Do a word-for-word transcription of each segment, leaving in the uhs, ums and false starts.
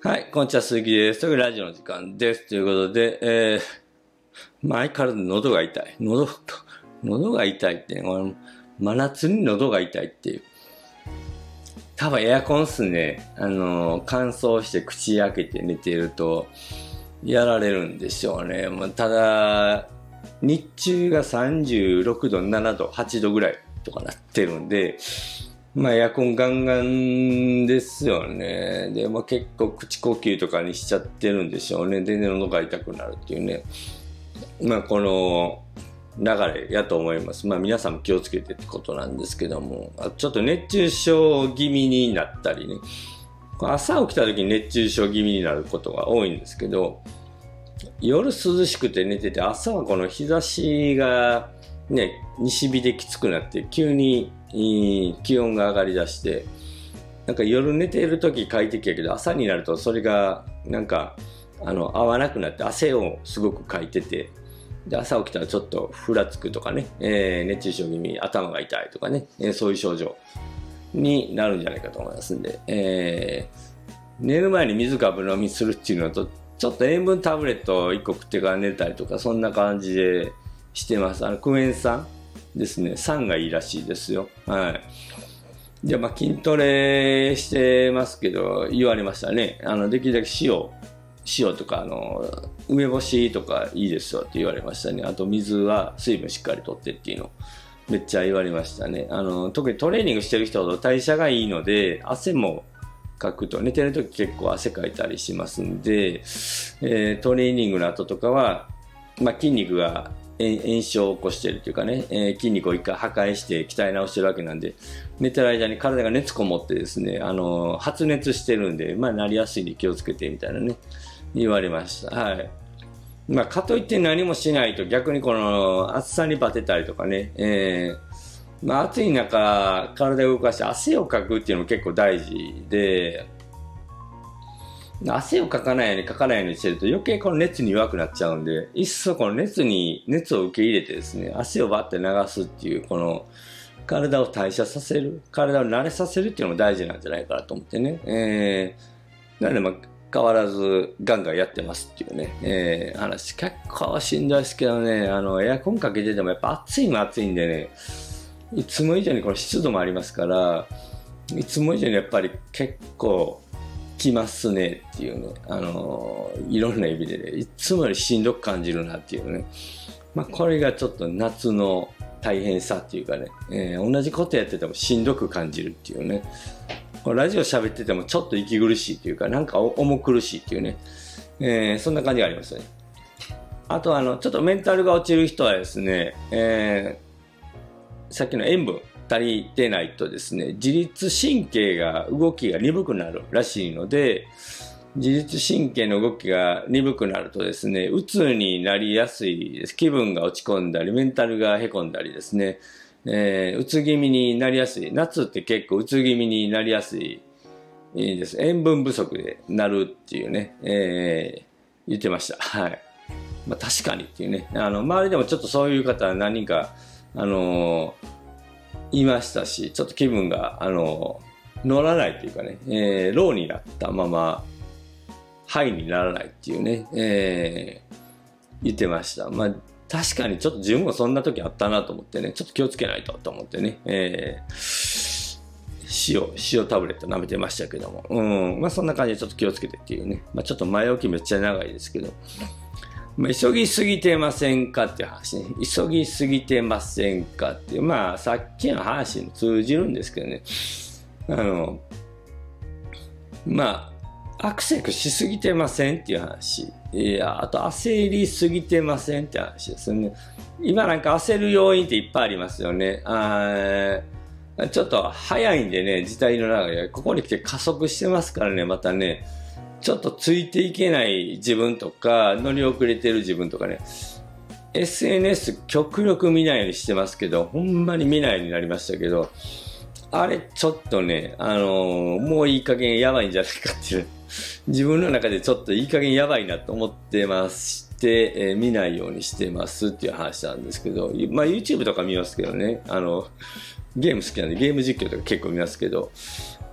はい、こんにちは、鈴木です。というラジオの時間です。ということで、えー、前から喉が痛い。喉、喉が痛いって、真夏に喉が痛いっていう。多分エアコンっすね。あのー、乾燥して口開けて寝ていると、やられるんでしょうね。まあ、ただ、日中がさんじゅうろくど、ななど、はちどぐらいとかなってるんで、まあエアコンガンガンですよね。で、まあ結構口呼吸とかにしちゃってるんでしょうね。で、喉が痛くなるっていうね。まあこの流れやと思います。まあ皆さんも気をつけてってことなんですけども、ちょっと熱中症気味になったりね。朝起きた時に熱中症気味になることが多いんですけど、夜涼しくて寝てて、朝はこの日差しがね、西日できつくなって急に気温が上がりだして、なんか夜寝ている時快適やけど朝になるとそれがなんかあの合わなくなって汗をすごくかいてて、で朝起きたらちょっとふらつくとかね、えー、熱中症気味、頭が痛いとかね、えー、そういう症状になるんじゃないかと思いますんで、えー、寝る前に水かぶ飲みするっていうのと、ちょっと塩分タブレットをいっこ食ってから寝たりとか、そんな感じでしてます。あのクエン酸ですね、酸がいいらしいですよ。はい。じゃあまあ筋トレしてますけど、言われましたね。あのできるだけ塩、塩とかあの梅干しとかいいですよって言われましたね。あと水は水分しっかりとってっていうのめっちゃ言われましたね。あの特にトレーニングしてる人ほど代謝がいいので、汗もかくと寝てるとき結構汗かいたりしますんで、えー、トレーニングの後とかは、まあ、筋肉が炎症を起こしているというかね、えー、筋肉を一回破壊して鍛え直してるわけなんで、寝てる間に体が熱こもってですね、あのー、発熱してるんで、まあ、なりやすいんで気をつけてみたいなね、言われました。はい。まあ、かといって何もしないと逆にこの暑さにバテたりとかね、えーまあ、暑い中体を動かして汗をかくっていうのも結構大事で、汗をかかないようにかかないようにしてると余計この熱に弱くなっちゃうんで、いっそこの熱に熱を受け入れてですね、汗をバッて流すっていう、この体を代謝させる、体を慣れさせるっていうのも大事なんじゃないかなと思ってね、えー、なのでまあ変わらずガンガンやってますっていうね、えー、話。結構しんどいですけどね、あのエアコンかけててもやっぱ暑いも暑いんでね、いつも以上にこの湿度もありますから、いつも以上にやっぱり結構きますねっていうね、あのー、いろんな意味でね、いつもよりしんどく感じるなっていうね、まあこれがちょっと夏の大変さっていうかね、えー、同じことやっててもしんどく感じるっていうね、ラジオ喋っててもちょっと息苦しいっていうか、なんか重苦しいっていうね、えー、そんな感じがありますね。あとあの、ちょっとメンタルが落ちる人はですね、えー、さっきの塩分足りてないとですね、自律神経が動きが鈍くなるらしいので、自律神経の動きが鈍くなるとですね、鬱になりやすいです。気分が落ち込んだり、メンタルがへこんだりですね、えー、うつ気味になりやすい。夏って結構うつ気味になりやすい、いいです。塩分不足でなるっていうね、えー、言ってました。はい。まあ確かにっていうね、あの、周りでもちょっとそういう方何人か、あのー、いましたし、ちょっと気分が、あのー、乗らないというかね、えー、ローになったまま、ハイにならないっていうね、えー、言ってました。まあ確かにちょっと自分もそんな時あったなと思ってね、ちょっと気をつけないとと思ってね、えー、塩、塩タブレット舐めてましたけども、うん、まあそんな感じでちょっと気をつけてっていうね、まあちょっと前置きめっちゃ長いですけど、まあ、急ぎすぎてませんかっていう話ね、急ぎすぎてませんかっていう、まあさっきの話に通じるんですけどね、あの、まあ、アクセクしすぎてませんっていう話。いや、あと焦りすぎてませんって話ですよね。今なんか焦る要因っていっぱいありますよね。あちょっと早いんでね、時代の流れ、ここに来て加速してますからね、またね、ちょっとついていけない自分とか、乗り遅れてる自分とかね、エスエヌエス 極力見ないようにしてますけど、ほんまに見ないようになりましたけど、あれちょっとね、あのー、もういい加減やばいんじゃないかっていう、自分の中でちょっといい加減やばいなと思ってまして、えー、見ないようにしてますっていう話なんですけど、まあ YouTube とか見ますけどね、あの、ゲーム好きなんでゲーム実況とか結構見ますけど、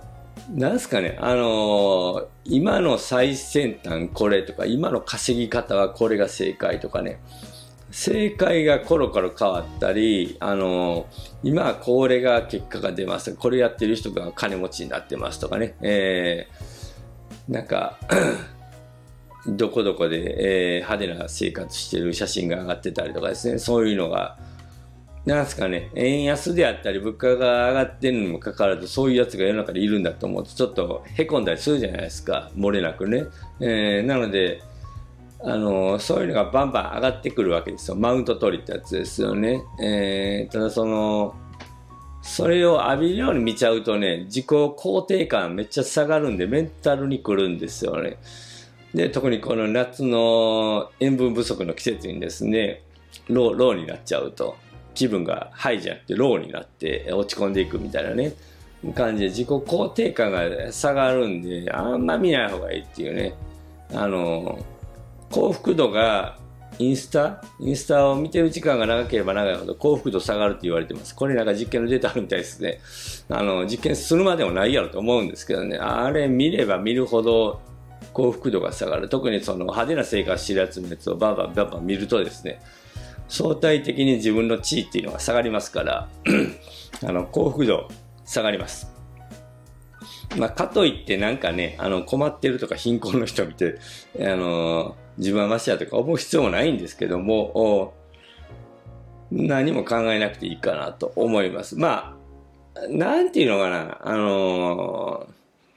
なんすかね、あのー今の最先端これとか、今の稼ぎ方はこれが正解とかね、正解がコロコロ変わったり、あのー今はこれが結果が出ます。これやってる人が金持ちになってますとかね、えー、なんか、どこどこで、えー派手な生活してる写真が上がってたりとかですね、そういうのが、なんすかね、円安であったり物価が上がってるにもかかわらず、そういうやつが世の中でいるんだと思うと、ちょっとへこんだりするじゃないですか、漏れなくね。えーなので、あのそういうのがバンバン上がってくるわけですよ。マウント取りってやつですよね。えーただその、それを浴びるように見ちゃうとね、自己肯定感めっちゃ下がるんで、メンタルにくるんですよね。で、特にこの夏の塩分不足の季節にですね、ロー、ローになっちゃうと、気分がハイじゃなくてローになって落ち込んでいくみたいなね、感じで自己肯定感が下がるんで、あんま見ない方がいいっていうね。あの、幸福度がインスタインスタを見てる時間が長ければ長いほど幸福度下がるって言われてます。これなんか実験のデータあるみたいですね。あの、実験するまでもないやろと思うんですけどね、あれ見れば見るほど幸福度が下がる。特にその派手な生活してるやつのやつをバンバンバンバン見るとですね、相対的に自分の地位っていうのが下がりますからあの幸福度下がります。まあ、かといってなんかね、あの困ってるとか貧困の人を見て、あの自分はマシだとか思う必要もないんですけども、何も考えなくていいかなと思います。まあなんていうのかな、あの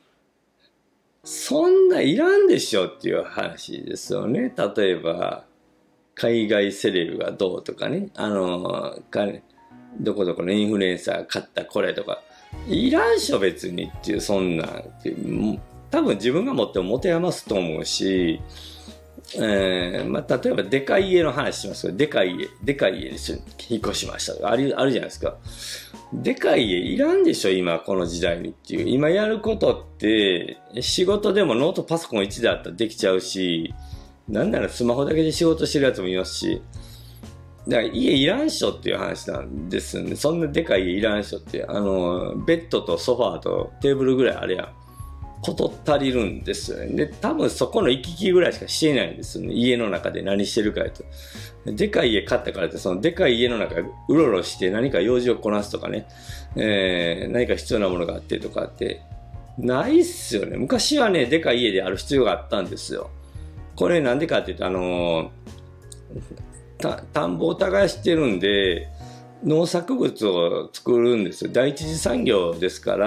そんないらんでしょっていう話ですよね。例えば海外セレブがどうとかね、あのどこどこのインフルエンサーが買ったこれとかいらんしょ別にっていう、そんなんって多分自分が持っても持て余すと思うし、えーまあ、例えばでかい家の話しますけど、でかい家でかい家に引っ越しましたとかある、あるじゃないですか。でかい家いらんでしょ今この時代にっていう。今やることって仕事でもノートパソコンいちだったらできちゃうし、なんならスマホだけで仕事してるやつもいますし、だから家いらんしょっていう話なんですよね。そんなでかい家いらんしょって、あのベッドとソファーとテーブルぐらいあれやん、こと足りるんですよね。で多分そこの行き来ぐらいしかしていないんですよね。家の中で何してるかと。でかい家買ったからって、そのでかい家の中うろうろして何か用事をこなすとかね、えー、何か必要なものがあってとかってないっすよね。昔はね、でかい家である必要があったんですよ。これなんでかっていうと、あのー、田んぼを耕してるんで農作物を作るんですよ。第一次産業ですから、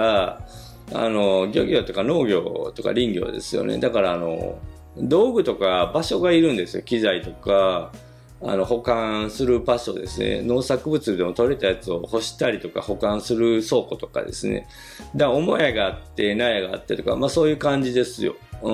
あの漁業とか農業とか林業ですよね。だからあの道具とか場所がいるんですよ。機材とかあの保管する場所ですね。農作物でも取れたやつを干したりとか保管する倉庫とかですね。だから母屋があって納屋があってとか、まあそういう感じですよ。うん、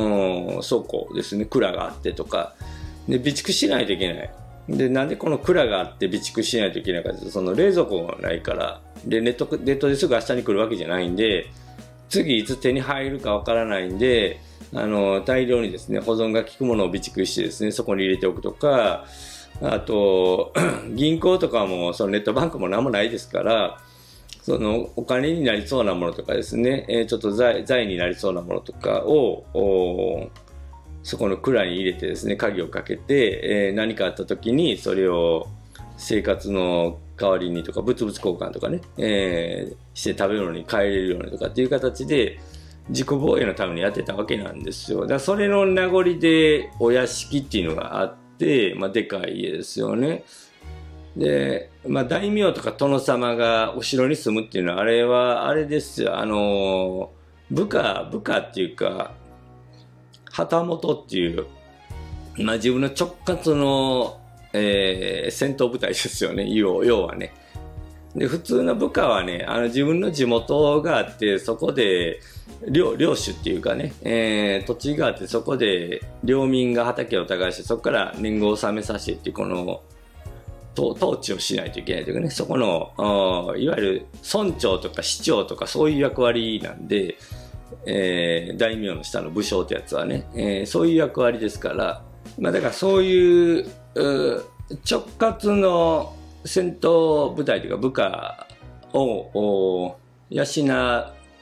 倉庫ですね。蔵があってとかで備蓄しないといけない。でなんでこの蔵があって備蓄しないといけないかというと、その冷蔵庫がないから、でネットネットですぐ明日に来るわけじゃないんで、次いつ手に入るかわからないんで、あの大量にですね保存が効くものを備蓄してですね、そこに入れておくとか、あと銀行とかもそのネットバンクも何もないですから、そのお金になりそうなものとかですね、えー、ちょっと財財になりそうなものとかをそこの蔵に入れてですね、鍵をかけて、えー、何かあった時にそれを生活の代わりにとか物々交換とかね、えー、して食べ物に変えれるようにとかっていう形で自己防衛のためにやってたわけなんですよ。だからそれの名残でお屋敷っていうのがあって、まあ、でかい家ですよね。で、まあ、大名とか殿様がお城に住むっていうのは、あれはあれですよ、あの部下部下っていうか旗本っていう、まあ、自分の直轄のえー、戦闘部隊ですよね、要, 要はね。で普通の部下はね、あの自分の地元があって、そこで 領, 領主っていうかね、えー、土地があって、そこで領民が畑を耕して、そこから年貢を納めさせてっていう、この統治をしないといけないというかね、そこのいわゆる村長とか市長とかそういう役割なんで、えー、大名の下の武将ってやつはね、えー、そういう役割ですから、まあ、だからそういう直轄の戦闘部隊というか部下を養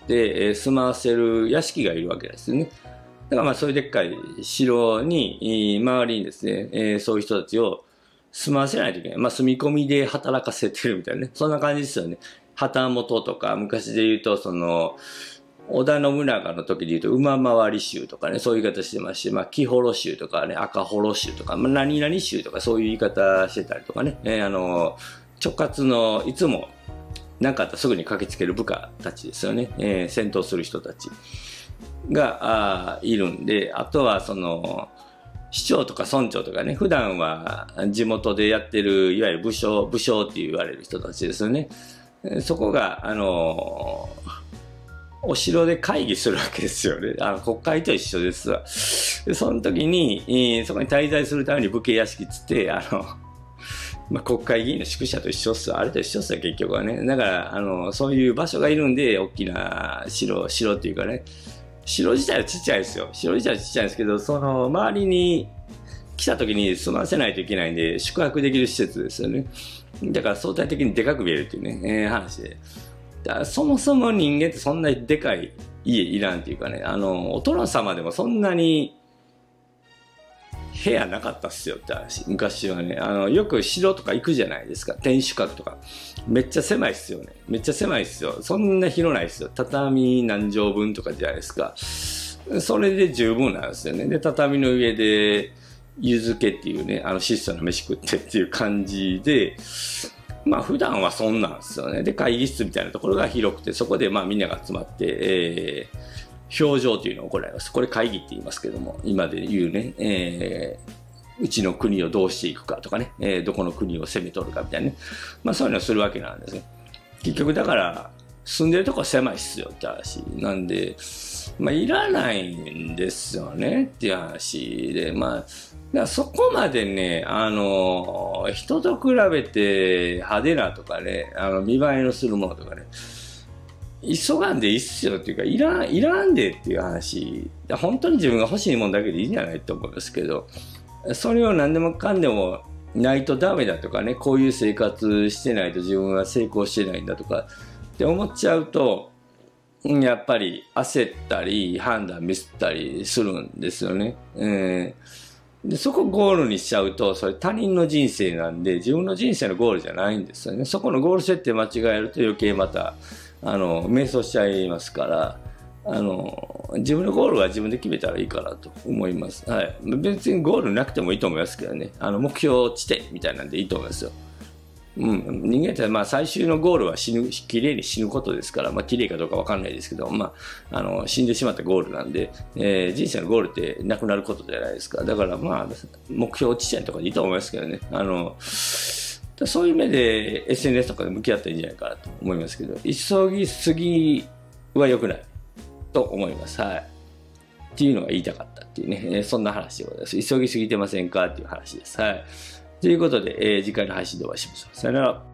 て、えー、住まわせる屋敷がいるわけですよね。だからまあそういうでっかい城に、周りにですね、えー、そういう人たちを住まわせないといけない。まあ住み込みで働かせてるみたいなね。そんな感じですよね。旗本とか、昔で言うと、その、織田信長の時で言うと、馬回り衆とかね、そういう言い方してますし、まあ、木幌衆とかね、赤幌衆とか、まあ、何々衆とか、そういう言い方してたりとかね、えー、あの、直轄の、いつも、何かあったらすぐに駆けつける部下たちですよね。えー、戦闘する人たちが、あいるんで、あとは、その、市長とか村長とかね、普段は地元でやってる、いわゆる武将、武将って言われる人たちですよね。そこが、あの、お城で会議するわけですよね。あの国会と一緒ですわ。でその時に、えー、そこに滞在するために武家屋敷つって、あの、まあ、国会議員の宿舎と一緒っすわ。あれと一緒っすよ、結局はね。だから、あの、そういう場所がいるんで、大きな城、城っていうかね、城自体はちっちゃいですよ。城自体はちっちゃいんですけど、その周りに来た時に住ませないといけないんで、宿泊できる施設ですよね。だから相対的にでかく見えるっていうね、えー、話で。だからそもそも人間ってそんなにでかい家いらんっていうかね、あの、お殿様でもそんなに部屋なかったっすよって話。昔はね、あの、よく城とか行くじゃないですか。天守閣とか。めっちゃ狭いっすよね。めっちゃ狭いっすよ。そんな広ないっすよ。畳何畳分とかじゃないですか。それで十分なんですよね。で、畳の上で、湯漬けっていうね、あの質素な飯食ってっていう感じで、まあ普段はそんなんですよね。で、会議室みたいなところが広くて、そこでまあみんなが集まって、えー、表情というのを行います。これ会議って言いますけども、今で言うね、えー、うちの国をどうしていくかとかね、えー、どこの国を攻め取るかみたいなね。まあそういうのをするわけなんですね。結局だから、住んでるとこは狭いっすよって話なんで、まあいらないんですよねっていう話で、まあ、だからそこまでね、あの、人と比べて派手なとかね、あの見栄えのするものとかね、急がんでいいっすよっていうか、いらん、いらんでっていう話、本当に自分が欲しいもんだけでいいんじゃないと思うんですけど、それを何でもかんでもないとダメだとかね、こういう生活してないと自分は成功してないんだとかって思っちゃうと、やっぱり焦ったり判断ミスったりするんですよね。えーで、そこゴールにしちゃうと、それ他人の人生なんで、自分の人生のゴールじゃないんですよね。そこのゴール設定間違えると余計また、あの、迷走しちゃいますから、あの、自分のゴールは自分で決めたらいいかなと思います。はい。別にゴールなくてもいいと思いますけどね。あの、目標地点みたいなんでいいと思いますよ。うん、人間ってまあ最終のゴールは死ぬ、綺麗に死ぬことですから、まあ綺麗かどうかわかんないですけど、まあ、あの、死んでしまったゴールなんで、えー、人生のゴールってなくなることじゃないですか。だからまあ、目標地点とかでいいと思いますけどね。あの、そういう目で エスエヌエス とかで向き合ったらいいんじゃないかなと思いますけど、急ぎすぎは良くないと思います。はい。っていうのが言いたかったっていうね、そんな話でございます。急ぎすぎてませんかっていう話です。はい。ということで、えー、次回の配信でお会いしましょう。さよなら。